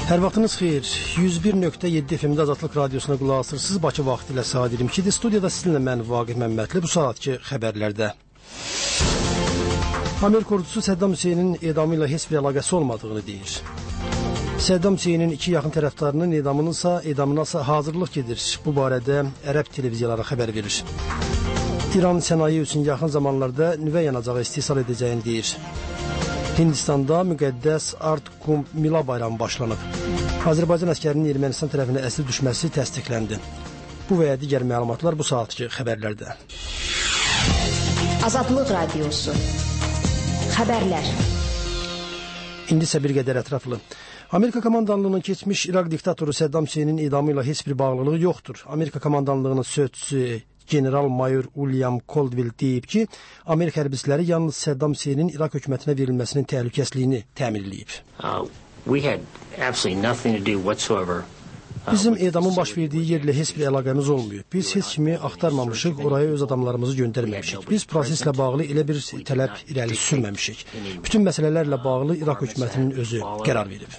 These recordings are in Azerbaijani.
Hər vaxtınız xeyir. 101.7 FM-də Azadlıq Radiosuna qulaq asırsınız. Bakı vaxtı ilə saat 22-dir. Studiyada sizinlə mən Vaqif Məmmədli. Bu saatki xəbərlərdə. Amerika ordusu Səddam Hüseynin edamı ilə heç bir əlaqəsi olmadığını deyir. Səddam Hüseynin iki yaxın tərəfdarının edamına hazırlıq gedir. Bu barədə ərəb televiziyaları xəbər verir. İran sənaye üçün yaxın zamanlarda nüvə yanacağı istehsal edəcəyini deyir. Hindistanda müqəddəs Art Kumbh Mela bayramı başlanıb. Azərbaycan əskərinin Ermənistan tərəfinə əsir düşməsi təsdiqləndi. Bu və ya digər məlumatlar bu saatki xəbərlərdə. Azadlıq Radiosu. Xəbərlər. İndi isə bir qədər ətraflı. Amerika komandanlığının keçmiş İraq diktatoru Səddam Hüseynin edamı ilə heç bir bağlılığı yoxdur. Amerika komandanlığının sözçüsü General-mayor William Caldwell deyib ki, Amerika hərbçiləri yalnız Səddam Hüseynin İraq hökumətinə verilməsinin təhlükəsizliyini təmin edib. Bizim edamın baş verdiyi yerlə heç bir əlaqəmiz olmuyor. Biz heç kimi axtarmamışıq, oraya öz adamlarımızı göndərməmişik. Biz proseslə bağlı elə bir tələb irəli sürməmişik. Bütün məsələlərlə bağlı İraq hökumətinin özü qərar verib.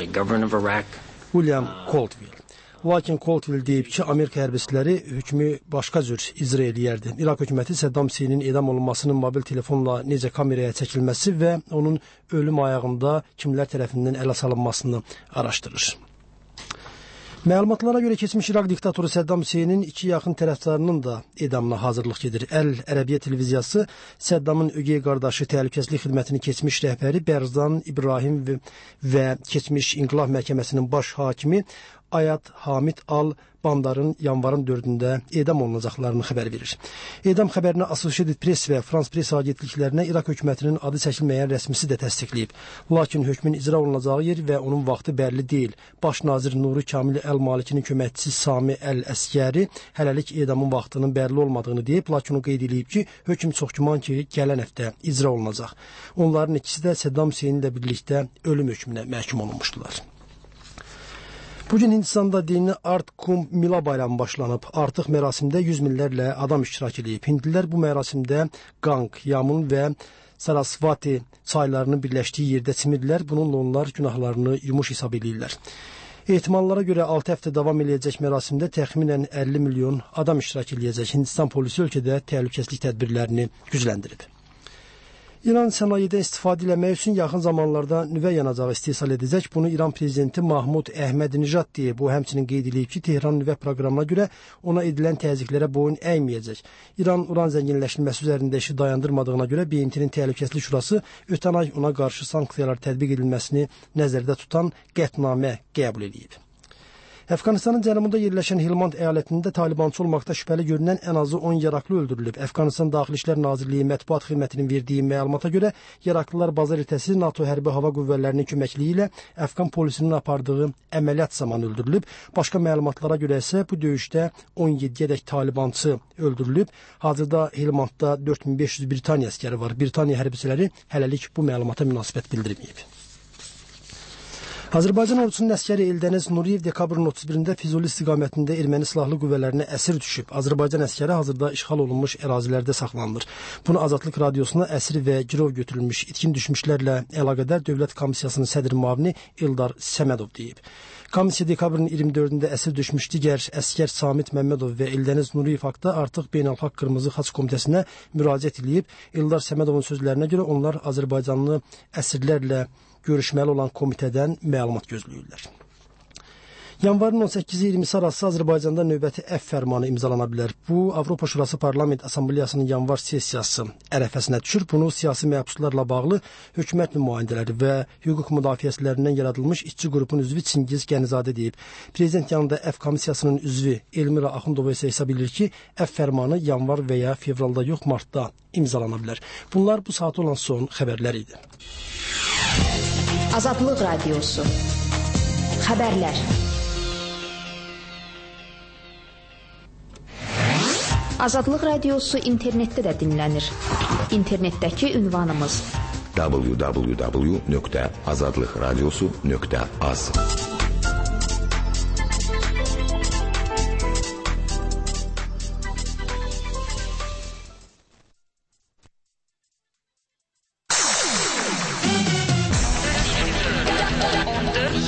William Caldwell. Lakin Caldwell deyib ki, Amerika hərbçiləri hökmü başqa cür icra edərdi. İraq hökuməti Səddam Hüseynin edam olunmasının mobil telefonla necə kameraya çəkilməsi və onun ölüm ayağında kimlər tərəfindən ələ salınmasını araşdırır. Məlumatlara görə keçmiş İraq diktatoru Səddam Hüseynin iki yaxın tərəfdarının da edamına hazırlıq gedir. Əl-Ərəbiyyə televiziyası Səddamın ögey qardaşı təhlükəsizlik xidmətinin keçmiş rəhbəri Bərzan İbrahim və keçmiş İnqilab Məhkəməsinin baş hakimi Ayad Hamid Al-Bandarın yanvarın 4-də edam olunacaqlarını xəbər verir. Edam xəbərini Associated Press və France Press agentliklərinə İraq hökumətinin adı çəkilməyən rəsmisi də təsdiqləyib. Lakin hökmün icra olunacağı yer və onun vaxtı bəlli deyil. Baş nazir Nuri Kamil Əl-Malikinin köməkçisi Sami Əl-Əskəri hələlik edamın vaxtının bəlli olmadığını deyib, lakin o qeyd edib ki, hökm çox güman ki, gələn həftə icra olunacaq. Onların ikisi də Səddam Hüseyni ilə birlikdə ölüm hökmünə məhkum olunmuşdular. Bugün Hindistanda dini Art Kumbh Mela bayramı başlanıb. Artıq mərasimdə 100 minlərlə adam iştirak edib. Hindlilər bu mərasimdə Gang, Yamun və Sarasvati çaylarının birləşdiyi yerdə çimirdilər. Bununla onlar günahlarını yumuş hesab edirlər. Ehtimallara görə 6 həftə davam edəcək mərasimdə təxminən 50 milyon adam iştirak edəcək. Hindistan polisi ölkədə təhlükəsizlik tədbirlərini gücləndirib. İran sənayedə istifadə eləmək üçün yaxın zamanlarda nüvə yanacağı istehsal edəcək. Bunu İran prezidenti Mahmud Əhmədinejad deyib. O həmçinin qeyd edib ki, Tehran nüvə proqramına görə ona edilən təzyiqlərə boyun əyməyəcək. İran uran zənginləşdirilməsi üzərində işi dayandırmadığına görə BMT-nin Təhlükəsizlik Şurası ötən ay ona qarşı sanksiyalar tətbiq edilməsini nəzərdə tutan qətnamə qəbul edib. Əfqanistanın cənubunda yerləşən Helmand əyalətində talibançı olmaqda şübhəli görünən ən azı 10 yaraqlı öldürülüb. Əfqanistan Daxili İşlər Nazirliyi mətbuat xidmətinin verdiyi məlumata görə yaraqlılar bazar ertəsi NATO hərbi hava qüvvələrinin köməkliyi ilə Əfqan polisinin apardığı əməliyyat zamanı öldürülüb. Başqa məlumatlara görə isə bu döyüşdə 17-yədək talibançı öldürülüb. Hazırda Helmandda 4500 Britaniya əskəri var. Britaniya hərbçiləri hələlik bu məlumata münasibət bildirməyib. Azərbaycan ordusunun əskəri Eldəniz Nuriyev dekabrın 31-də Füzuli istiqamətində erməni silahlı qüvvələrinə əsir düşüb. Azərbaycan əskəri hazırda işğal olunmuş ərazilərdə saxlanılır. Bunu Azadlıq Radiosuna əsir və girov götürülmüş itkin düşmüşlərlə əlaqədar Dövlət Komissiyasının sədr müavini Eldar Səmədov deyib. Komissiya dekabrın 24-də əsir düşmüş digər əskər Samit Məmmədov və Eldəniz Nuriyev haqda artıq Beynəlxalq Qırmızı Xaç Komitəsinə müraciət edib. Eldar Səmədovun sözlərinə görə onlar Azərbaycanlı əsirlərlə görüşməli olan komitədən məlumat gözləyirlər. Yanvarın 18-20 arası Azərbaycanda növbəti F fərmanı imzalana bilər. Bu, Avropa Şurası Parlament Assambleyasının yanvar sessiyası ərəfəsinə düşür. Bunu siyasi məhbuslarla bağlı hökumət nümayəndələri və hüquq müdafiəçilərindən yaradılmış işçi qrupun üzvü Çingiz Gənizadə deyib. Prezident yanında F komissiyasının üzvü Elmira Axundova isə hesab edir ki, F fərmanı yanvar və ya fevralda yox, martda imzalana bilər. Bunlar bu saat olan son xəbərlər idi. Azadlıq Radiosu. Xəbərlər. Azadlıq Radiosu internetdə də dinlənir. İnternetdəki ünvanımız www.azadlıqradiosu.az.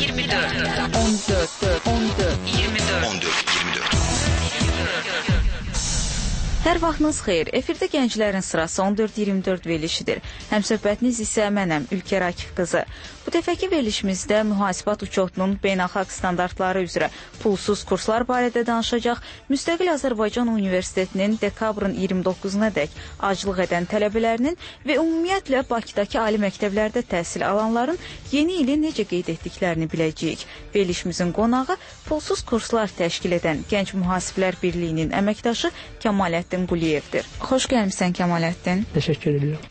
Hər vaxtınız xeyir. Efirdə gənclərin sırası 14-24 verilişidir. Həmsöhbətiniz isə mənəm, Ülkər Akif qızı. Bu dəfəki verilişimizdə mühasibat uçotunun beynəlxalq standartları üzrə pulsuz kurslar barədə danışacaq. Müstəqil Azərbaycan Universitetinin dekabrın 29-na dək aclıq edən tələbələrinin və ümumiyyətlə Bakıdakı ali məktəblərdə təhsil alanların yeni ili necə qeyd etdiklərini biləcəyik. Verilişimizin qonağı pulsuz kurslar təşkil edən Gənc Mühasiblər Birliyinin əməkdaşı Kəmaləddin Quliyevdir. Xoş gəlmisən Kəmaləddin. Təşəkkür edirəm.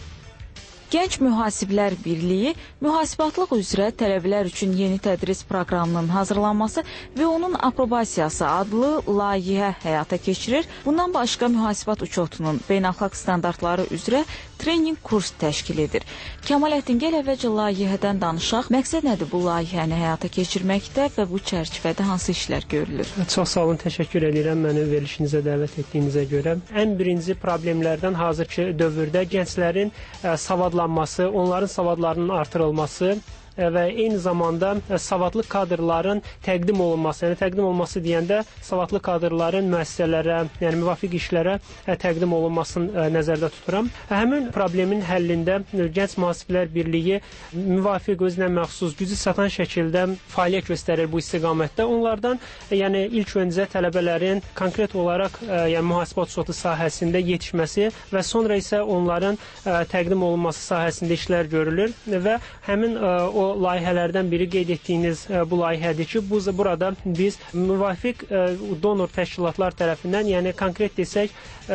Gənc Mühasiblər Birliyi mühasibatlıq üzrə tələbələr üçün yeni tədris proqramının hazırlanması və onun aprobasiyası adlı layihə həyata keçirir. Bundan başqa mühasibat uçotunun beynəlxalq standartları üzrə trening kurs təşkil edir. Kəmaləddin, gəl əvvəlcə layihədən danışaq. Məqsəd nədir bu layihəni həyata keçirməkdə və bu çərçivədə hansı işlər görülür? Çox sağ olun, təşəkkür edirəm məni verilişinizə dəvət etdiyinizə görə. Ən birinci problemlərdən hazırki dövrdə gənclərin savadlanması, onların savadlarının artırılması və eyni zamanda savadlı kadrların təqdim olunması. Yəni təqdim olması deyəndə savadlı kadrların müəssisələrə, yəni müvafiq işlərə təqdim olunmasını nəzərdə tuturam. Həmin problemin həllində Gənc Mühasiblər Birliyi müvafiq özünə məxsus gücü çatan şəkildə fəaliyyət göstərir bu istiqamətdə. Onlardan yəni ilk öncə tələbələrin konkret olaraq yəni mühasibat uçotu sahəsində yetişməsi və sonra isə onların təqdim olunması sahəsində işlər görülür və həmin o layihələrdən biri qeyd etdiyiniz bu layihədir ki, burada biz müvafiq donor təşkilatlar tərəfindən, yəni konkret desək,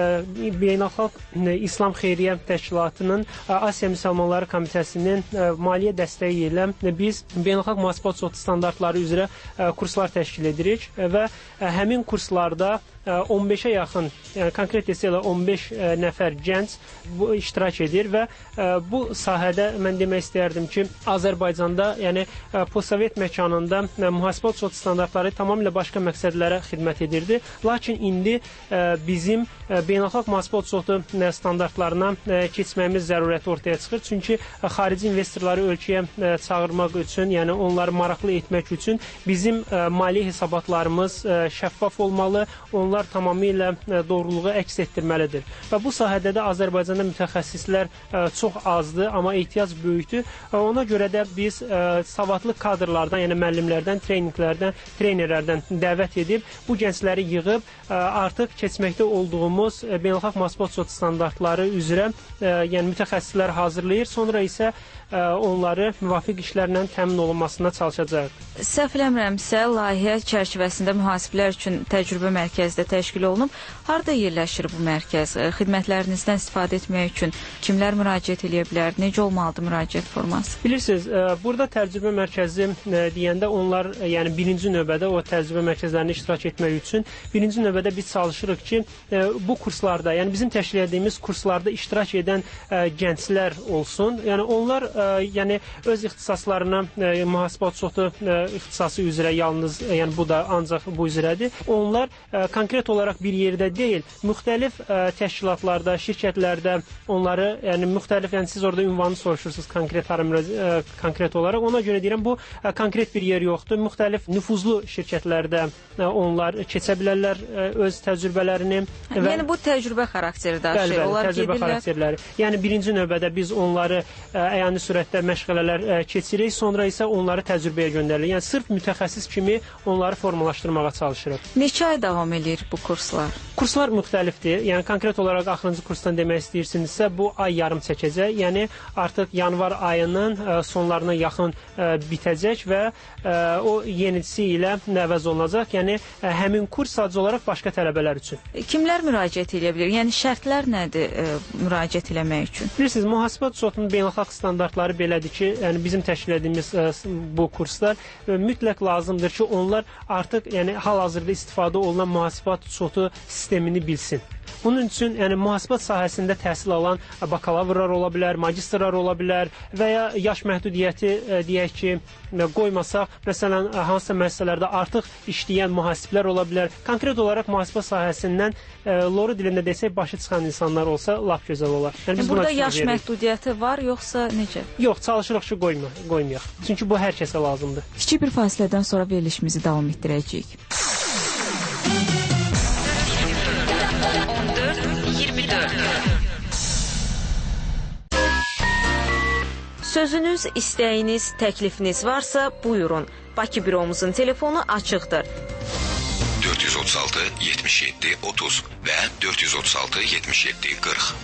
Beynəlxalq İslam Xeyriyyə Təşkilatının, Asiya Müsəlmanları Komitəsinin maliyyə dəstəyi ilə biz beynəlxalq mühasibat uçotu standartları üzrə kurslar təşkil edirik və həmin kurslarda 15-ə yaxın, yəni konkret desək elə 15 nəfər gənc bu iştirak edir və bu sahədə mən demək istəyərdim ki, Azərbaycanda, yəni postsovet məkanında mühasibat uçotu standartları tamamilə başqa məqsədlərə xidmət edirdi. Lakin indi bizim beynəlxalq mühasibat uçotu standartlarına keçməyimiz zərurəti ortaya çıxır. Çünki xarici investorları ölkəyə çağırmaq üçün, yəni onları maraqlı etmək üçün bizim maliyyə hesabatlarımız şəffaf olmalı, onlar tamamilə doğruluğu əks etdirməlidir. Və bu sahədə də Azərbaycanda mütəxəssislər çox azdır, amma ehtiyac böyükdür. Ona görə də biz savadlı kadrlardan, yəni müəllimlərdən, trenerlərdən dəvət edib, bu gəncləri yığıb artıq keçməkdə olduğumuz beynəlxalq mühasibat uçotu standartları üzrə yəni mütəxəssislər hazırlayır, sonra isə onları müvafiq işlərlə təmin olunmasına çalışacaq. Səhv eləmirəmsə, layihə çərçivəsində mühasiblər üçün təcrübə mərkəzi də təşkil olunub. Harda yerləşir bu mərkəz? Xidmətlərinizdən istifadə etmək üçün kimlər müraciət edə bilər? Necə olmalıdır müraciət forması? Bilirsiniz, burada təcrübə mərkəzi deyəndə onlar, yəni birinci növbədə o təcrübə mərkəzlərində iştirak etmək üçün birinci növbədə biz çalışırıq ki, bu kurslarda, yəni bizim təşkil etdiyimiz kurslarda iştirak edən gənclər olsun. Yəni onlar yəni öz ixtisaslarına mühasibat uçotu ixtisası üzrə yalnız, yəni bu da ancaq bu üzrədir. Onlar konkret olaraq bir yerdə deyil, müxtəlif təşkilatlarda, şirkətlərdə onları, yəni müxtəlif, yəni siz orada ünvanı soruşursunuz konkret olaraq. Ona görə deyirəm, bu konkret bir yer yoxdur. Müxtəlif nüfuzlu şirkətlərdə onlar keçə bilərlər öz təcrübələrini. Yəni bu təcrübə xarakteri daşıyır. Bəli, təcrübə xarakterləri. Yəni birinci növbədə biz onları əyani sürətdə məşğələlər keçirik, sonra isə onları təcrübəyə göndəririk. Yəni sırf mütəxəssis kimi onları formalaşdırmağa çalışırıq. Neçə ay davam edir bu kurslar? Kurslar müxtəlifdir. Yəni konkret olaraq axırıncı kursdan demək istəyirsinizsə, bu ay yarım çəkəcək. Yəni artıq yanvar ayının sonlarına yaxın bitəcək və o yenisi ilə əvəz olunacaq. Yəni həmin kurs sadəcə olaraq başqa tələbələr üçün. Kimlər müraciət edə bilər? Yəni şərtlər nədir müraciət etmək üçün? Bilirsiniz, mühasibat uçotunun beynəlxalq standartları belədir ki, yəni bizim təşkil etdiyimiz bu kurslar mütləq lazımdır ki, onlar artıq yəni hal-hazırda istifadə olunan mühasibat uçotu sistemini bilsin. Bunun üçün yəni mühasibat sahəsində təhsil alan bakalavrlar ola bilər, magistrlar ola bilər və ya yaş məhdudiyyəti deyək ki, qoymasaq, məsələn, hansısa müəssisələrdə artıq işləyən mühasiblər ola bilər. Konkret olaraq mühasibat sahəsindən loru dilində desək, başı çıxan insanlar olsa, lap gözəl olar. Yəni, burada yaş məhdudiyyəti var, yoxsa necə? Yox, çalışırıq ki, qoymayaq. Çünki bu hər kəsə lazımdır. Kiçik bir fasilədən sonra verilişimizi davam etdirəcəyik. 14-24 Sözünüz, istəyiniz, təklifiniz varsa, buyurun. Bakı büromuzun telefonu açıqdır. 436 77 30 və 436 77 40.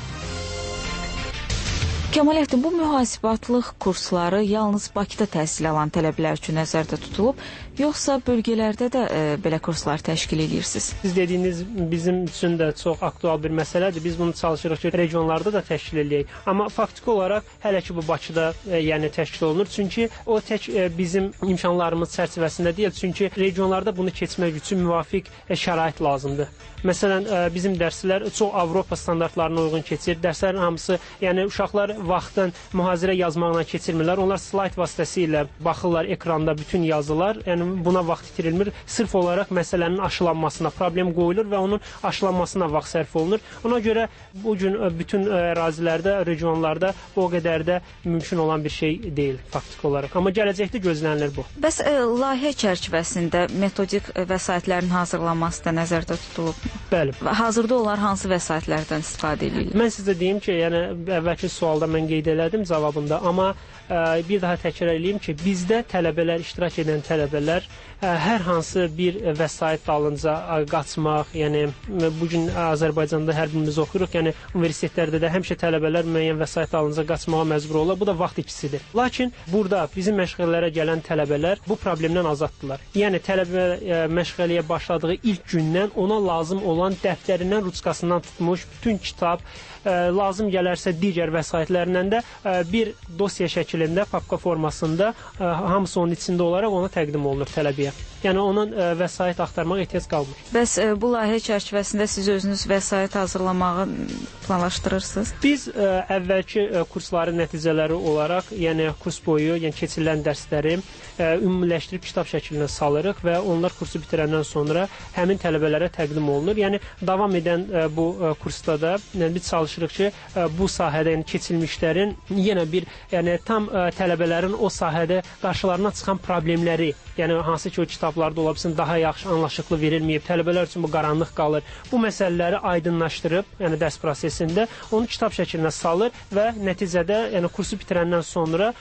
Kəmaləddin, bu mühasibatlıq kursları yalnız Bakıda təhsil alan tələbələr üçün nəzərdə tutulub, yoxsa bölgələrdə də belə kurslar təşkil edirsiniz? Siz dediyiniz bizim üçün də çox aktual bir məsələdir. Biz bunu çalışırıq ki, regionlarda da təşkil edək. Amma faktiki olaraq hələ ki bu Bakıda yəni təşkil olunur. Çünki o tək bizim imkanlarımız çərçivəsində deyil. Çünki regionlarda bunu keçmək üçün müvafiq şərait lazımdır. Məsələn, bizim dərslər çox Avropa standartlarına uyğun keçir. Dərslərin hamısı, yəni uşaqlar vaxtın mühazirə yazmaqla keçirmirlər. Onlar slayt vasitəsilə baxırlar ekranda bütün yazılar. Yəni buna vaxt itirilmir. Sırf olaraq məsələnin aşılanmasına problem qoyulur və onun aşılanmasına vaxt sərf olunur. Ona görə bu gün bütün ərazilərdə, regionlarda o qədər də mümkün olan bir şey deyil faktiki olaraq. Amma gələcəkdə gözlənilir bu. Bəs layihə çərçivəsində metodik vəsaitlərin hazırlanması da nəzərdə tutulub? Bəli. Hazırda onlar hansı vəsaitlərdən istifadə edirlər? Mən sizə deyim ki, yəni əvvəlki sualda mən qeyd elədim cavabında, amma bir daha təkrar edeyim ki, bizdə tələbələr, iştirak edən tələbələr hər hansı bir vəsait dalınca qaçmaq, yəni bu gün Azərbaycanda hər birimiz oxuyuruq, yəni universitetlərdə də həmişə tələbələr müəyyən vəsait dalınca qaçmağa məcbur olurlar. Bu da vaxt itkisidir. Lakin burada bizim məşğələlərə gələn tələbələr bu problemdən azaddılar. Yəni tələbə məşğələyə başladığı ilk gündən ona lazım olan dəftərindən, ruçkasından tutmuş bütün kitab, lazım gələrsə digər vəsaitlərindən də bir dosya şəklində, papka formasında hamısı onun içində olaraq ona təqdim olunur tələbəyə. Yəni onun vəsait axtarmağa ehtiyac qalmır. Bəs bu layihə çərçivəsində siz özünüz vəsait hazırlamağı planlaşdırırsınız? Biz əvvəlki kursların nəticələri olaraq, yəni kurs boyu, yəni keçirilən dərsləri ümumiləşdirib kitab şəklinə salırıq və onlar kursu bitirəndən sonra həmin tələbələrə təqdim olunur. Yəni davam edən bu kursda da biz çalışırıq ki, bu sahədə yəni keçilmişlərin yenə bir, yəni tam tələbələrin o sahədə qarşılarına çıxan problemləri, yəni hansı ki o kitablarda ola bilsin daha yaxşı anlaşıqlı verilməyib, tələbələr üçün bu qaranlıq qalır. Bu məsələləri aydınlaşdırıb, yəni dərs prosesində onu kitab şəklinə salır və nəticədə, yəni kursu bitirəndən sonra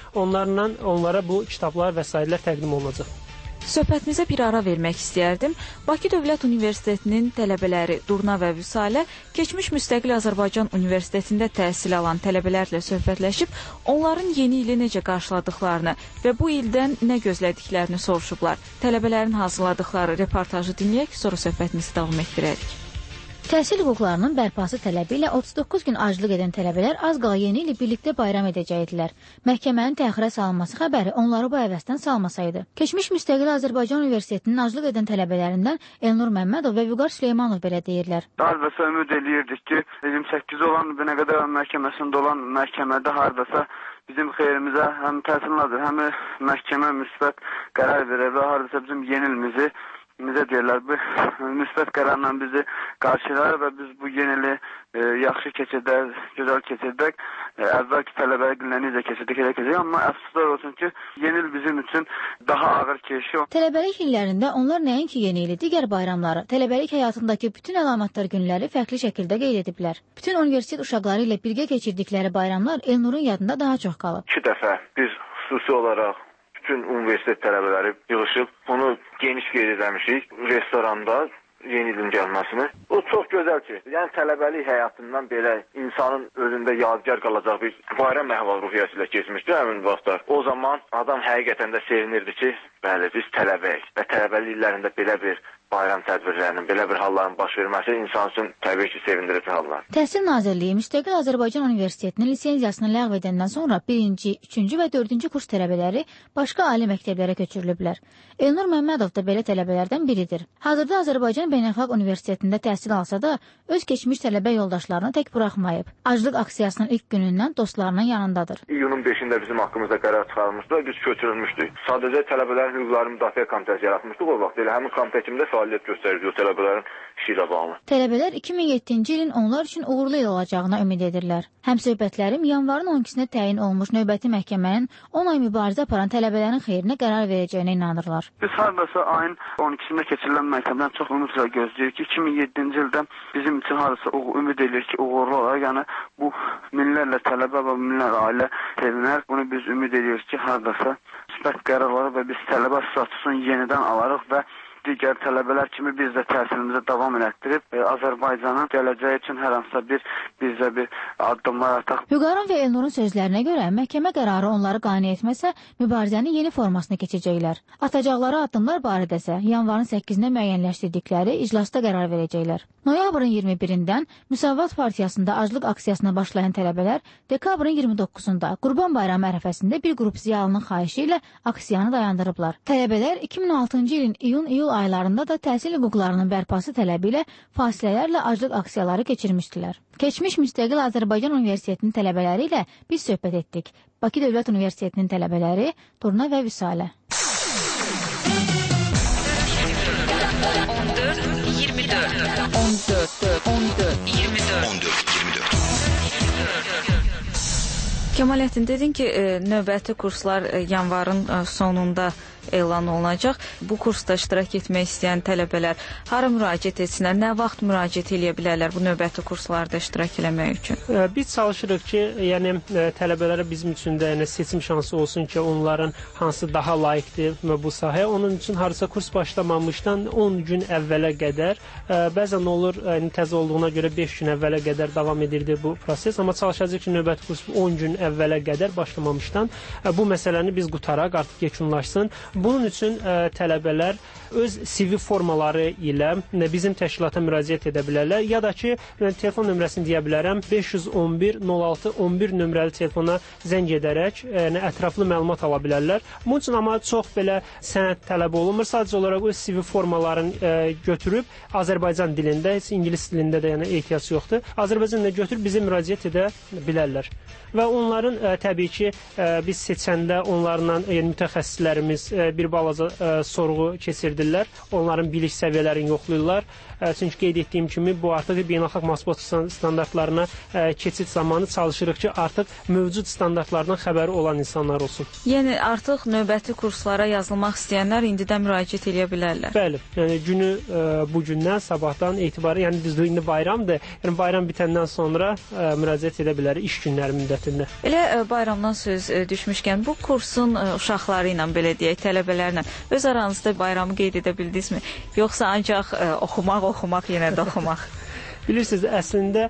onlara bu kitablar və sairələr təqdim olunacaq. Söhbətimizə bir ara vermək istəyərdim. Bakı Dövlət Universitetinin tələbələri Durna və Vüsalə keçmiş müstəqil Azərbaycan Universitetində təhsil alan tələbələrlə söhbətləşib, onların yeni ili necə qarşıladıqlarını və bu ildən nə gözlədiklərini soruşublar. Tələbələrin hazırladıqları reportajı dinləyək, sonra söhbətimizi davam etdirərik. Təhsil hüquqlarının bərpası tələbi ilə 39 gün aclıq edən tələbələr az qala yeni ili birlikdə bayram edəcəkdilər. Məhkəmənin təxirə salınması xəbəri onları bu əvəzdən salmasaydı. Keçmiş müstəqil Azərbaycan Universitetinin aclıq edən tələbələrindən Elnur Məmmədov və Vüqar Süleymanov belə deyirlər. Hardasa ümid eləyirdik ki, 28 olan Binə qədər məhkəməsində olan məhkəmədə hardasa bizim xeyrimizə həm təsir nazir, həm məhkəmə müsbət qərar verir və hardasa bizim yeni ilimizi bizə deyirlər, bu müsbət qərarla bizi qarşılar və biz bu yeni ili yaxşı keçirdək, gözəl keçirdək. Əvvəlki tələbələr günləri necə keçirdik, elə keçirdik. Amma əfsuslar olsun ki, yeni il bizim üçün daha ağır keçiyor. Tələbəlik illərində onlar nəinki yeni ili, digər bayramları, tələbəlik həyatındakı bütün əlamətdar günləri fərqli şəkildə qeyd ediblər. Bütün universitet uşaqları ilə birgə keçirdikləri bayramlar Elnurun yadında daha çox qalıb. 2 dəfə biz xüsusi olaraq bütün universitet tələbələri yığışıb, onu geniş qeyd etmişik restoranda yeni ilin gəlməsini. O çox gözəl keçdi. Yəni tələbəlik həyatından belə insanın özündə yadigar qalacaq bir bayram əhval-ruhiyyəsi ilə keçmişdi həmin vaxtlar. O zaman adam həqiqətən də sevinirdi ki, bəli biz tələbəyik və tələbəlik illərində belə bir bayram tədbirlərinin, belə bir halların baş verməsi insan üçün təbii ki, sevindirici hallar. Təhsil Nazirliyi Müstəqil Azərbaycan Universitetinin lisenziyasını ləğv edəndən sonra 1-ci, 3-cü və 4-cü kurs tələbələri başqa ali məktəblərə köçürülüblər. Elnur Məmmədov da belə tələbələrdən biridir. Hazırda Azərbaycan Beynəlxalq Universitetində təhsil alsa da, öz keçmiş tələbə yoldaşlarını tək buraxmayıb. Aclıq aksiyasının ilk günündən dostlarının yanındadır. İyunun 5-də bizim haqqımızda qərar çıxarılmışdı, biz köçürülmüşdük. Sadəcə tələbələrin hüquqları müdafiə komitəsi yaratmışdıq o vaxt. Elə həmin komitə kimdə fəaliyyət göstərirdi o tələbələrin işi ilə bağlı. Tələbələr 2007-ci ilin onlar üçün uğurlu il olacağına ümid edirlər. Həmsöhbətlərim yanvarın 12-sinə təyin olmuş növbəti məhkəmənin 10 ay mübarizə aparan tələbələrin xeyrinə qərar verəcəyinə inanırlar. Biz hardasa ayın 12-sində keçirilən məhkəmədən çox ümidlə gözləyirik ki, 2007-ci ildə bizim üçün hardasa ümid edirik ki, uğurlu olar. Yəni bu minlərlə tələbə və minlərlə ailə sevinər. Bunu biz ümid edirik ki, hardasa müsbət qərar və biz tələbə statusunu yenidən alarıq və digər tələbələr kimi biz də təhsilimizi davam elətdirib Azərbaycanın gələcəyi üçün hər hansısa bizə bir addımlar ataq. Vüqarın və Elnurun sözlərinə görə məhkəmə qərarı onları qane etməsə, mübarizənin yeni formasını keçəcəklər. Atacaqları addımlar barədəsə yanvarın 8-nə müəyyənləşdirdikləri iclasda qərar verəcəklər. Noyabrın 21-dən Müsavat Partiyasında aclıq aksiyasına başlayan tələbələr dekabrın 29-da Qurban Bayramı ərəfəsində bir qrup ziyalının xahişi ilə aksiyanı dayandırıblar. Tələbələr 2006-cı ilin iyun-iyul aylarında da təhsil hüquqlarının bərpası tələbi ilə fasilələrlə aclıq aksiyaları keçirmişdilər. Keçmiş Müstəqil Azərbaycan Universitetinin tələbələri ilə biz söhbət etdik. Bakı Dövlət Universitetinin tələbələri Turna və Vüsalə. 14-24 Kemalettin, dedin ki, növbəti kurslar yanvarın sonunda elan olunacaq. Bu kursda iştirak etmək istəyən tələbələr hara müraciət etsinlər, nə vaxt müraciət edə bilərlər bu növbəti kurslarda iştirak etmək üçün? Biz çalışırıq ki, yəni tələbələrə bizim üçün də seçim şansı olsun ki, onların hansı daha layiqdir bu sahəyə. Onun üçün harasa kurs başlamamışdan 10 gün əvvələ qədər, bəzən olur təzə olduğuna görə 5 gün əvvələ qədər davam edirdi bu proses, amma çalışacağıq ki, növbəti kurs 10 gün əvvələ qədər başlamamışdan bu məsələni biz qutaraq, artıq yekunlaşsın. Bunun üçün tələbələr öz CV formaları ilə bizim təşkilata müraciət edə bilərlər. Ya da ki, telefon nömrəsini deyə bilərəm, 511-06-11 nömrəli telefona zəng edərək ətraflı məlumat ala bilərlər. Bunun üçün amma çox belə sənəd tələb olunmur. Sadəcə olaraq öz CV formalarını götürüb Azərbaycan dilində, heç ingilis dilində də yəni ehtiyac yoxdur. Azərbaycan dilində götürüb bizə müraciət edə bilərlər. Və onların təbii ki, biz seçəndə onlarla mütəxəssislərimiz bir balaca sorğu keçirdirlər. Onların bilik səviyyələrini yoxlayırlar. Çünki qeyd etdiyim kimi bu artıq beynəlxalq matbuat standartlarına keçid zamanı çalışırıq ki, artıq mövcud standartlardan xəbəri olan insanlar olsun. Yəni artıq növbəti kurslara yazılmaq istəyənlər indidən müraciət edə bilərlər. Bəli, yəni günü bu gündən, sabahdan etibarı, yəni düzdür, indi bayramdır. Yəni bayram bitəndən sonra müraciət edə bilər iş günləri müddətində. Elə bayramdan söz düşmüşkən bu kursun uşaqları ilə, belə deyək, tələbələrlə öz aranızda bayramı qeyd edə bildinizmi? Yoxsa ancaq oxumaq, yenə də oxumaq? Bilirsiniz, əslində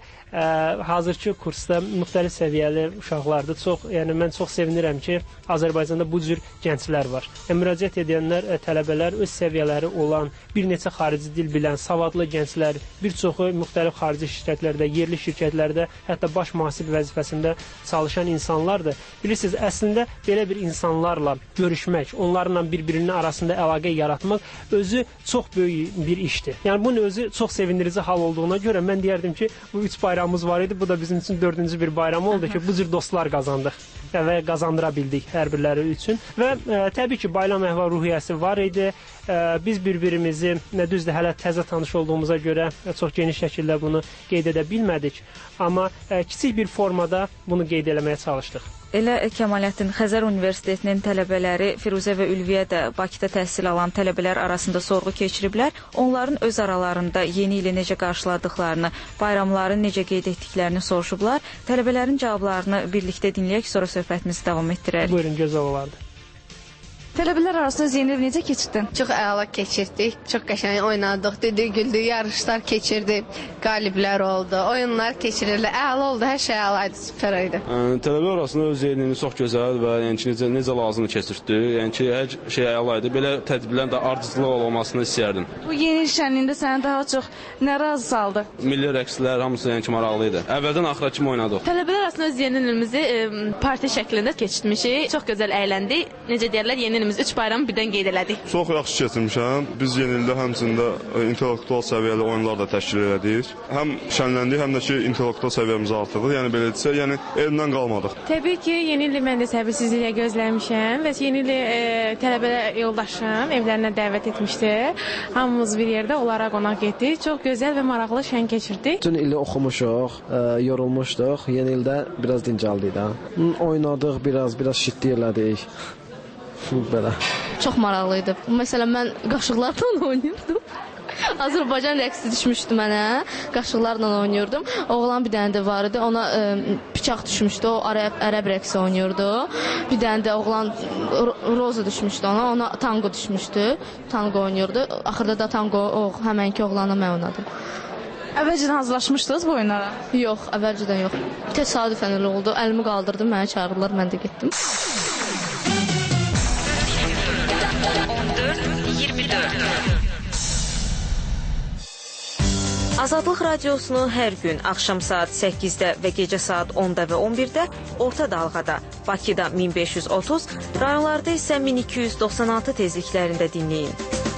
hazırki kursda müxtəlif səviyyəli uşaqlardır. Yəni mən çox sevinirəm ki, Azərbaycanda bu cür gənclər var. Müraciət edənlər, tələbələr öz səviyyələri olan, bir neçə xarici dil bilən, savadlı gənclər, bir çoxu müxtəlif xarici şirkətlərdə, yerli şirkətlərdə, hətta baş mühasib vəzifəsində çalışan insanlardır. Bilirsiniz, əslində belə bir insanlarla görüşmək, onlarla bir-birinin arasında əlaqə yaratmaq özü çox böyük bir işdir. Yəni bunun özü çox sevindirici hal olduğuna görə mən deyərdim ki, bu 3 bayramımız var idi. Bu da bizim üçün 4-cü bir bayram oldu ki, bu cür dostlar qazandıq və qazandıra bildik hər birləri üçün. Və təbii ki, bayram əhval-ruhiyyəsi var idi. Biz bir-birimizi, düzdür, hələ təzə tanış olduğumuza görə çox geniş şəkildə bunu qeyd edə bilmədik. Amma kiçik bir formada bunu qeyd eləməyə çalışdıq. Elə Kemalettin, Xəzər Universitetinin tələbələri Firuzə və Ülviyə də Bakıda təhsil alan tələbələr arasında sorğu keçiriblər. Onların öz aralarında yeni ili necə qarşıladıqlarını, bayramları necə qeyd etdiklərini soruşublar. Tələbələrin cavablarını birlikdə dinləyək, sonra söhbətimizi davam etdirərik. Buyurun, gözəl olardı. Tələbələr arasında öz yeni il necə keçirdin? Çox əla keçirdik. Çox qəşəng oynadıq, düdük, güldük, yarışlar keçirdik. Qaliblər oldu, oyunlar keçirildi. Əla oldu, hər şey əla idi, süper idi. Tələbələr arasında öz yeni ilini çox gözəl və yəni ki, necə lazımdır keçirtdi. Yəni ki, hər şey əla idi. Belə tədbirlərin də ardıcılıq olmasını istəyərdim. Bu yeni il şənliyində səni daha çox nə razı saldı? Milli rəqslər hamısı yəni ki, maraqlı idi. Əvvəldən axıra kimi oynadıq. Tələbələr arasında öz yeni ilimizi parti şəklində keçirtmişik. Çox gözəl əyləndik. Necə deyirlər, yeni ilimiz 3 bayramı birdən qeyd elədik. Çox yaxşı keçirmişəm. Biz yeni ildə həmçində intellektual səviyyəli oyunlar da təşkil elədik. Həm şənləndik, həm də ki, intellektual səviyyəmizi artırdıq. Yəni belə desə, yəni elimdən qalmadıq. Təbii ki, yeni ili mən də səbirsizliklə gözləmişəm və yeni ili tələbələr yoldaşım evlərinə dəvət etmişdi. Hamımız bir yerdə onlara qonaq getdik. Çox gözəl və maraqlı şən keçirdik. Bütün ili oxumuşuq, yorulmuşduq. Yeni ildə biraz dincəldik də. Oynadıq, biraz şitli elədik. Belə. Çox maraqlı idi. Məsələn, mən qaşıqlarla oynayırdım. Azərbaycan rəqsi düşmüşdü mənə. Qaşıqlarla oynayırdım. Oğlan bir dənə də var idi. Ona bıçaq düşmüşdü. O ərəb rəqsi oynayırdı. Bir dənə də oğlan roza düşmüşdü ona. Ona tango düşmüşdü. Tango oynayırdı. Axırda da tango həmənki oğlanla mən oynadım. Əvvəlcədən hazırlaşmışdınız bu oyunlara? Yox, əvvəlcədən yox. Təsadüfən elə oldu. Əlimi qaldırdım, məni çağırdılar, mən də getdim. 14-24 Azadlıq radiosunu hər gün axşam saat 8-də və gecə saat 10-da və 11-də orta dalğada, Bakıda 1530, rayonlarda isə 1296 tezliklərində dinləyin.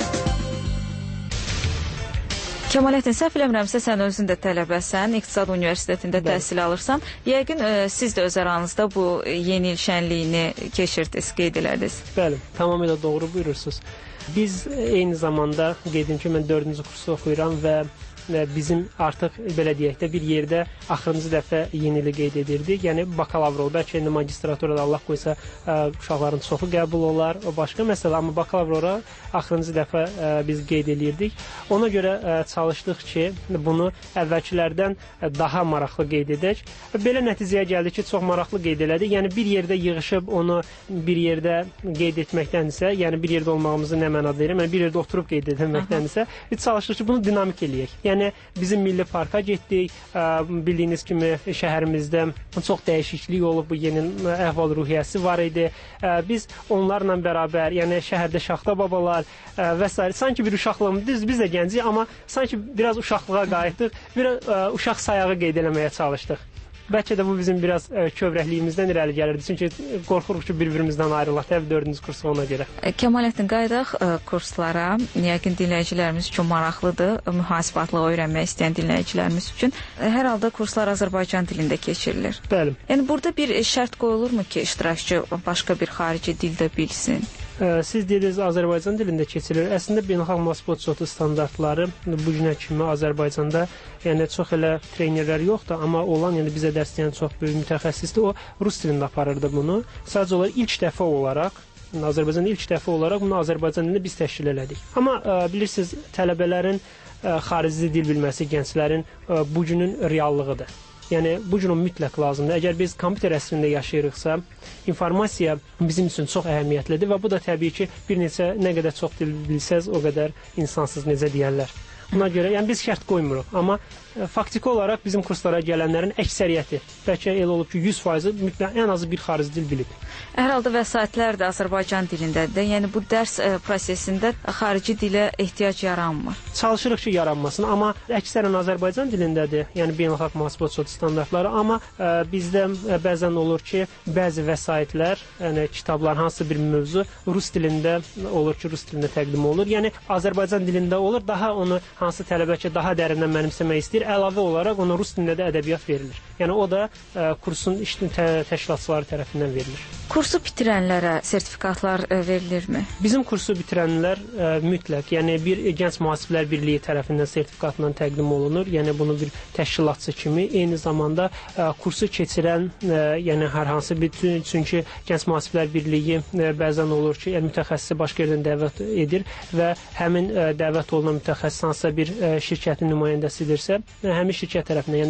Kemalettin, səhv eləmirəmsə, sən özün də tələbəsən, İqtisad Universitetində təhsil alırsan. Yəqin siz də öz aranızda bu yeni il şənliyini keçirdiniz, qeyd elədiniz. Bəli, tamamilə doğru buyurursunuz. Biz eyni zamanda, qeyd edim ki, mən 4-cü kursu oxuyuram və bizim artıq belə deyək də bir yerdə axırıncı dəfə yeni ili qeyd edirdik. Yəni bakalavr ol, bəlkə indi magistraturada Allah qoysa uşaqların çoxu qəbul olar, o başqa məsələ, amma bakalavra axırıncı dəfə biz qeyd edirdik. Ona görə çalışdıq ki, bunu əvvəlkilərdən daha maraqlı qeyd edək. Belə nəticəyə gəldik ki, çox maraqlı qeyd elədik. Yəni bir yerdə yığışıb onu bir yerdə qeyd etməkdənsə, yəni bir yerdə olmağımızı nə mənada deyirəm, yəni bir yerdə oturub qeyd etməkdənsə, biz çalışdıq ki, bunu dinamik eləyək. Yəni bizim milli parka getdik. Bildiyiniz kimi şəhərimizdə çox dəyişiklik olub, bu yeni əhval-ruhiyyəsi var idi. Biz onlarla bərabər, yəni şəhərdə şaxta babalar və s. sanki bir uşaqlığımız, biz də gəncik, amma sanki biraz uşaqlığa qayıtdıq, biraz uşaq sayağı qeyd eləməyə çalışdıq. Bəlkə də bu bizim biraz kövrəkliyimizdən irəli gəlirdi. Çünki qorxuruq ki, bir-birimizdən ayrılaq. Təbii 4-cü kursu ona görə. Kemalettin, qayıdaq kurslara. Yəqin dinləyicilərimiz üçün maraqlıdır. Mühasibatlı öyrənmək istəyən dinləyicilərimiz üçün. Hər halda kurslar Azərbaycan dilində keçirilir. Bəli. Yəni burada bir şərt qoyulurmu ki, iştirakçı başqa bir xarici dildə bilsin? Siz dediniz Azərbaycan dilində keçirilir. Əslində beynəlxalq matbuat standartları bu günə kimi Azərbaycanda yəni çox elə trenerlər yoxdur, amma olan, yəni bizə dərs deyən çox böyük mütəxəssisdir. O rus dilində aparırdı bunu. Sadəcə olaraq ilk dəfə olaraq Azərbaycanda ilk dəfə olaraq bunu Azərbaycan dilində biz təşkil elədik. Amma bilirsiniz, tələbələrin xarici dil bilməsi gənclərin bugünün reallığıdır. Yəni, bu gün o mütləq lazımdır. Əgər biz kompüter əsrində yaşayırıqsa, informasiya bizim üçün çox əhəmiyyətlidir və bu da təbii ki, bir neçə, nə qədər çox dil bilsəz, o qədər insansız, necə deyərlər. Buna görə, yəni biz şərt qoymuruq, amma faktiki olaraq bizim kurslara gələnlərin əksəriyyəti, bəlkə elə olub ki, 100% mütləq ən azı bir xarici dil bilib. Hər halda vəsaitlər də Azərbaycan dilindədir. Yəni bu dərs prosesində xarici dilə ehtiyac yaranmır. Çalışırıq ki, yaranmasın, amma əksərən Azərbaycan dilindədir. Yəni beynəlxalq matbuat standartları, amma bizdə bəzən olur ki, bəzi vəsaitlər, yəni kitablar, hansı bir mövzu rus dilində olur ki, rus dilində təqdim olur. Yəni Azərbaycan dilində olur, daha onu hansı tələbə ki, daha dərindən mənimsəmək istəyir, əlavə olaraq ona rus dilində də ədəbiyyat verilir. Yəni o da kursun təşkilatçıları tərəfindən verilir. Kursu bitirənlərə sertifikatlar verilirmi? Bizim kursu bitirənlər mütləq, yəni bir Gənc Mühasiblər Birliyi tərəfindən sertifikatla təqdim olunur. Yəni bunu bir təşkilatçı kimi, eyni zamanda kursu keçirən, yəni hər hansı bir, çünki Gənc Mühasiblər Birliyi bəzən olur ki, mütəxəssisi başqa yerdən dəvət edir və həmin dəvət olunan mütəxəssis hansısa bir şirkətin nümayəndəsidirsə, həmin şirkət tərəfindən, yəni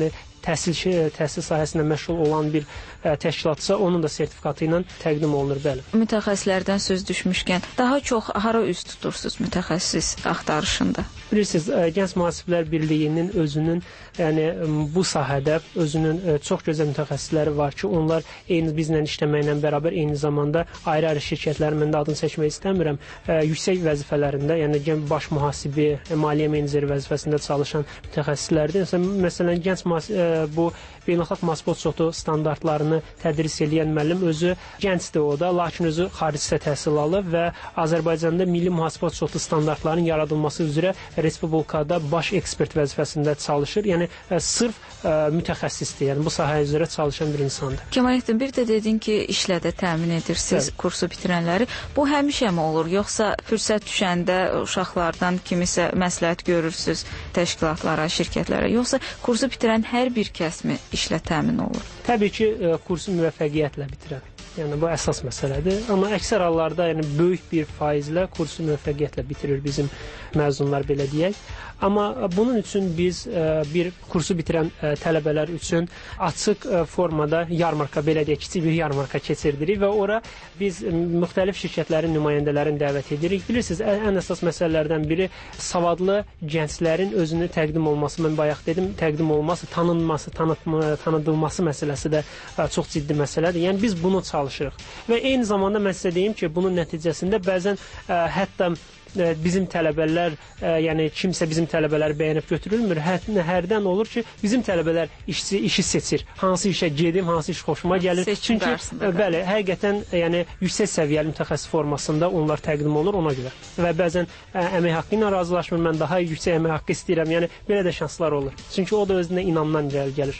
təhsil sahəsində məşğul olan bir təşkilatsa, onun da sertifikatı ilə təqdim olunur, bəli. Mütəxəssislərdən söz düşmüşkən, daha çox hara üz tutursunuz mütəxəssis axtarışında? Bilirsiniz, Gənc Mühasiblər Birliyinin özünün, yəni bu sahədə özünün çox gözəl mütəxəssisləri var ki, onlar eyni bizlə işləməklə bərabər eyni zamanda ayrı-ayrı şirkətlərin, mən də adını seçmək istəmirəm, yüksək vəzifələrində, yəni baş mühasibi, maliyyə meneceri vəzifəsində çalışan mütəxəssislərdir. Məsələn, bu beynəlxalq mühasibə otosotu standartlarını tədris edən müəllim özü gəncdir o da, lakin özü xaricdə təhsil alıb və Azərbaycanda milli mühasibə otosotu standartlarının yaradılması üzrə Respublikada baş ekspert vəzifəsində çalışır. Yəni sırf mütəxəssisdir, yəni bu sahə üzrə çalışan bir insandır. Kemalettin, bir də dedin ki, işlə də təmin edirsiniz kursu bitirənləri. Bu həmişəmi olur, yoxsa fürsət düşəndə uşaqlardan kimisə məsləhət görürsünüz təşkilatlara, şirkətlərə, yoxsa kursu bitirən hər bir kəsmi işlə təmin olur? Təbii ki, kursu müvəffəqiyyətlə bitirən. Yəni bu əsas məsələdir. Amma əksər hallarda yəni böyük bir faizlə kursu müvəffəqiyyətlə bitirir bizim məzunlar, belə deyək. Amma bunun üçün biz bir kursu bitirən tələbələr üçün açıq formada yarmarka, belə deyək, kiçik bir yarmarka keçirdirik və ora biz müxtəlif şirkətlərin nümayəndələrini dəvət edirik. Bilirsiniz, ən əsas məsələlərdən biri savadlı gənclərin özünü təqdim olması. Mən bayaq dedim, təqdim olması, tanınması, tanıdılması məsələsi də çox ciddi məsələdir. Yəni biz bunu çalışırıq. Və eyni zamanda mən sizə deyim ki, bunun nəticəsində bəzən hətta bizim tələbələr, yəni kimsə bizim tələbələri bəyənib götürülmür. Hərdən olur ki, bizim tələbələr işi seçir. Hansı işə gedim, hansı iş xoşuma gəlir. Çünki bəli, həqiqətən yəni yüksək səviyyəli mütəxəssis formasında onlar təqdim olunur ona görə. Və bəzən əmək haqqı ilə razılaşmır, mən daha yüksək əmək haqqı istəyirəm. Yəni belə də şanslar olur. Çünki o da özünə inamdan gəlir.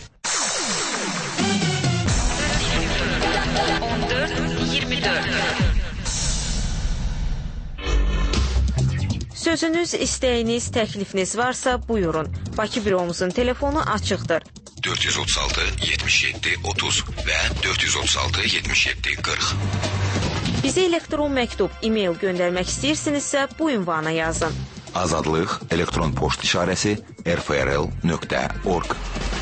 14-24 Sözünüz, istəyiniz, təklifiniz varsa buyurun. Bakı büromuzun telefonu açıqdır. 436 77 30 və 436 77 40. Bizə elektron məktub, e-mail göndərmək istəyirsinizsə bu ünvana yazın. Azadlıq elektron poçt işarəsi rfrl.org.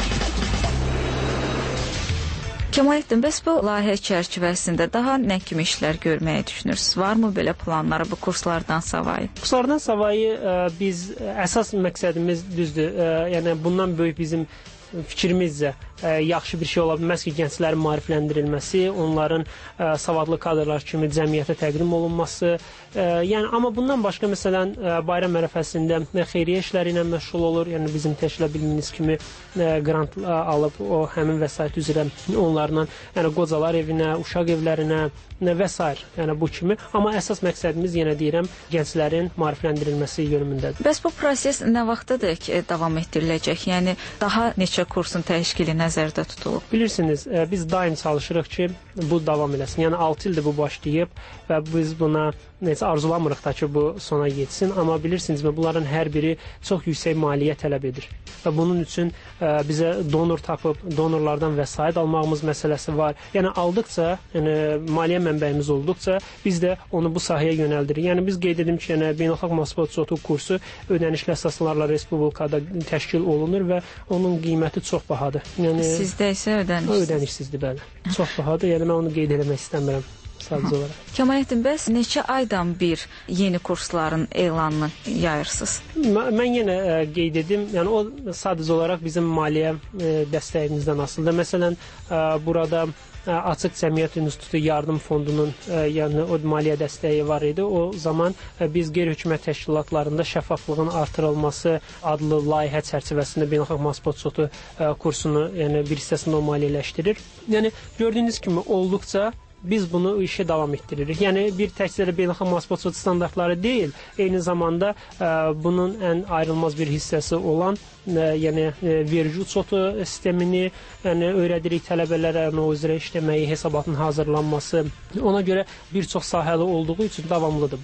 Kemalettin, bəs bu layihə çərçivəsində daha nə kimi işlər görməyi düşünürsünüz? Varmı belə planları bu kurslardan savayı? Kurslardan savayı biz əsas məqsədimiz düzdür. Yəni bundan böyük bizim fikrimizcə yaxşı bir şey ola bilməz ki, gənclərin maarifləndirilməsi, onların savadlı kadrlar kimi cəmiyyətə təqdim olunması. Yəni amma bundan başqa məsələn bayram ərəfəsində xeyriyyə işləri ilə məşğul olur. Yəni bizim təşkilə bildiyiniz kimi qrant alıb o həmin vəsait üzrə onlarla, yəni qocalar evinə, uşaq evlərinə və s. yəni bu kimi. Amma əsas məqsədimiz yenə deyirəm gənclərin maarifləndirilməsi yönümündədir. Bəs bu proses nə vaxtadır ki, davam etdiriləcək? Yəni daha neçə kursun təşkili nəzərdə tutulub? Bilirsiniz, biz daim çalışırıq ki, bu davam eləsin. Yəni 6 ildir bu başlayıb və biz buna arzulamırıq da ki, bu sona yetsin. Amma bilirsiniz, bunların hər biri çox yüksək maliyyə tələb edir. Və bunun üçün bizə donor tapıb, donorlardan vəsait almağımız məsələsi var. Yəni aldıqca, yəni maliyyə mənbəyimiz olduqca biz də onu bu sahəyə yönəldirik. Yəni biz qeyd edim ki, yəni beynəlxalq mühasibə otosotu kursu ödənişli əsaslarla Respublikada təşkil olunur və onun qiyməti çox bahadır. Yəni sizdə isə ödənişsiz. Ödənişsizdir, bəli. Çox bahadır. Yəni mən onu qeyd etmək istəmirəm. Kemalettin, bəs neçə aydan bir yeni kursların elanını yayırsınız? Mən yenə qeyd edim, yəni o sadəcə olaraq bizim maliyyə dəstəyimizdən asılıdır. Məsələn, burada Açıq Cəmiyyət İnstitutu Yardım Fondunun yəni o maliyyə dəstəyi var idi. O zaman biz qeyri-hökumət təşkilatlarında şəffaflığın artırılması adlı layihə çərçivəsində beynəlxalq mühasibə otosotu kursunu, yəni bir hissəsini o maliyyələşdirir. Yəni gördüyünüz kimi olduqca biz bunu işə davam etdiririk. Yəni bir təkcə beynəlxalq mühasibə otosotu standartları deyil, eyni zamanda bunun ən ayrılmaz bir hissəsi olan yəni vergi uçotu sistemini yəni öyrədirik tələbələrə, o üzrə işləməyi, hesabatın hazırlanması. Ona görə bir çox sahəli olduğu üçün davamlıdır bu.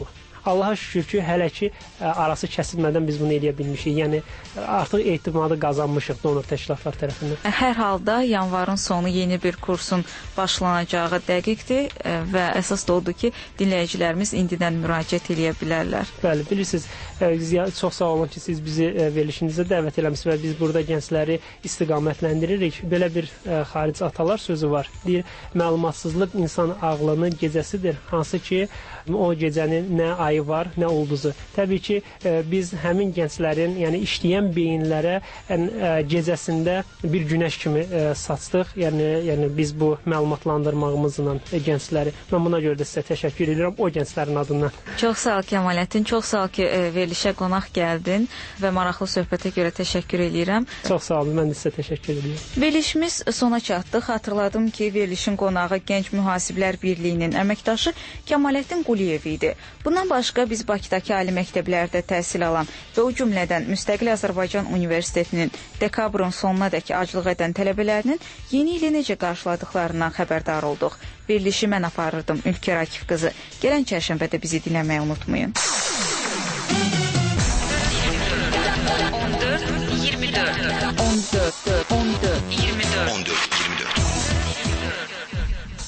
Allaha şükür ki, hələ ki arası kəsilmədən biz bunu eləyə bilmişik. Yəni artıq etimadı qazanmışıq donor təşkilatlar tərəfindən. Hər halda yanvarın sonu yeni bir kursun başlanacağı dəqiqdir və əsas da odur ki, dinləyicilərimiz indidən müraciət edə bilərlər. Bəli, bilirsiniz, çox sağ olun ki, siz bizi verilişinizə dəvət eləmisiniz və biz burada gəncləri istiqamətləndiриrik. Belə bir xarici atalar sözü var. Deyir, məlumatsızlıq insan ağlının gecəsidir, hansı ki, o gecənin nə ayı var, nə ulduzu. Təbii ki, biz həmin gənclərin, yəni işləyən beyinlərə gecəsində bir günəş kimi saçdıq. Yəni biz bu məlumatlandırmağımızla gəncləri. Mən buna görə də sizə təşəkkür edirəm o gənclərin adından. Çox sağ ol Kəmaləddin, çox sağ ol ki, verilişə qonaq gəldin və maraqlı söhbətə görə təşəkkür edirəm. Çox sağ olun, mən də sizə təşəkkür edirəm. Verilişimiz sona çatdı. Xatırladım ki, verilişin qonağı Gənc Mühasiblər Birliyinin əməkdaşı Kəmaləddin Quliyev idi. Bundan başqa biz Bakıdakı ali məktəblərdə təhsil alan və o cümlədən Müstəqil Azərbaycan Universitetinin dekabrın sonunadək aclıq edən tələbələrinin yeni ili necə qarşıladıqlarından xəbərdar olduq. Verilişi mən aparırdım, Ülker Akif qızı. Gələn çərşənbədə bizi dinləməyi unutmayın. 14-24